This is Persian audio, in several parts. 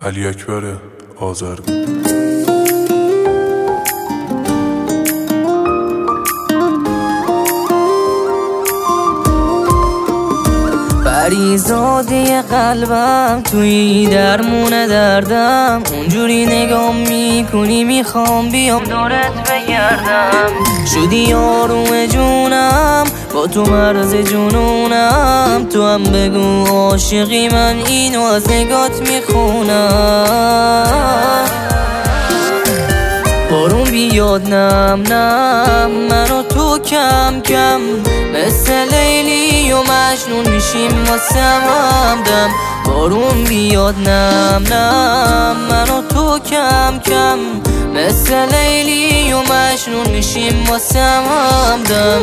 علی اکبر آذرگو. پریزادی قلبم توی درمون دردم، اونجوری نگام میکنی میخوام بیام دورت بگردم. شدی آروم جونم با تو مرز جنونم، تو هم بگو عاشقی من اینو از نگات میخونم. بارون بیاد نم نم منو تو کم کم، مثل لیلی و مجنون میشیم واسه همدم. بارون بیاد نم نم منو تو کم کم، مثل لیلی و مجنون میشیم واسه همدم.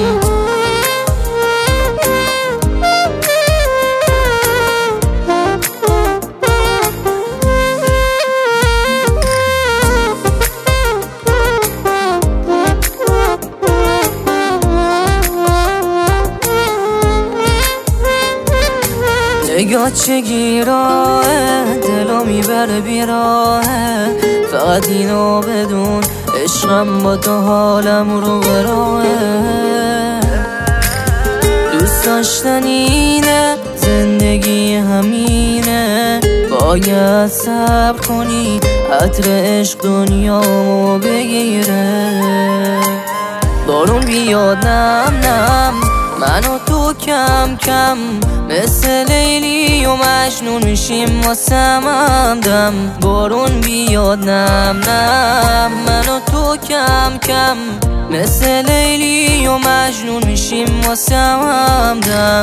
نگاه چه گیراهه، دلو میبره بیراهه. فقط اینو بدون عشقم با تو حالم رو براهه. دوست داشتن اینه، زندگی همینه. باید صبر کنی عطر عشق دنیامو بگیره. بارون بیاد نم نم منو تو کم کم، مثل لیلی و مجنون میشیم واسه همدم. بارون بیاد نم نم منو تو کم کم، مثل لیلی و مجنون میشیم واسه همدم.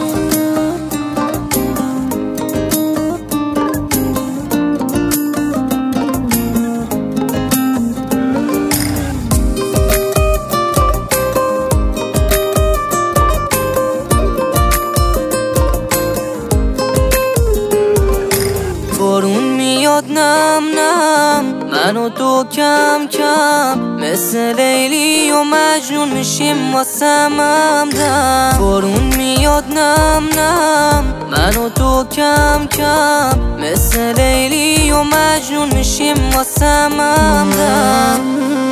بارون میاد نم نم منو تو کم کم، مثل لیلی و مجنون میشیم واسه همدم. بارون میاد نم نم منو تو کم کم، مثل لیلی و مجنون میشیم واسه همدم.